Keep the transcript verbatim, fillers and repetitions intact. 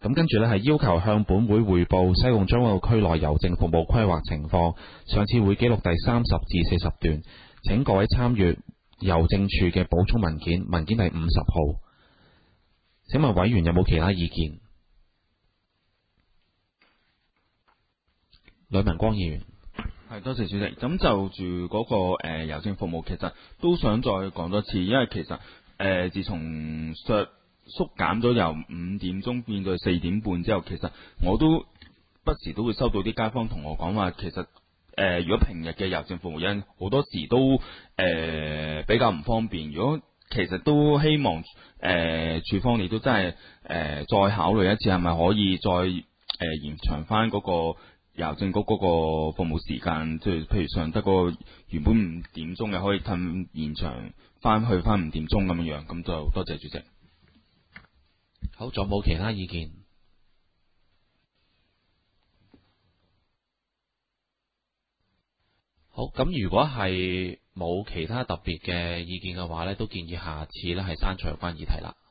咁跟住呢係要求向本會匯報西貢將軍澳區內郵政服務規劃情況。上次會記錄第三十至四十段，請各位參閱郵政處嘅補充文件，文件第五十號。請問委員有冇其他意見？呂文光議員。 係，多謝主席。咁就住嗰、那個誒、呃、郵政服務，其實都想再講多次，因為其實誒、呃、自從削縮減咗由五點鐘變到四點半之後，其實我都不時都會收到啲街坊同我講話，其實誒、呃、如果平日嘅郵政服務因好多時都誒、呃、比較唔方便，如果其實都希望誒、呃、處方你都真係誒、呃、再考慮一次，係咪可以再誒、呃、延長翻嗰、那個郵政局嗰個服務時間，即係譬如上得個原本五點鐘嘅，可以褪延長翻去翻五點鐘咁樣樣，咁就多謝主席。 好，仲有冇其他意見？好，咁如果係冇其他特別嘅意見嘅話呢，都建議下次呢係刪除有關議題啦。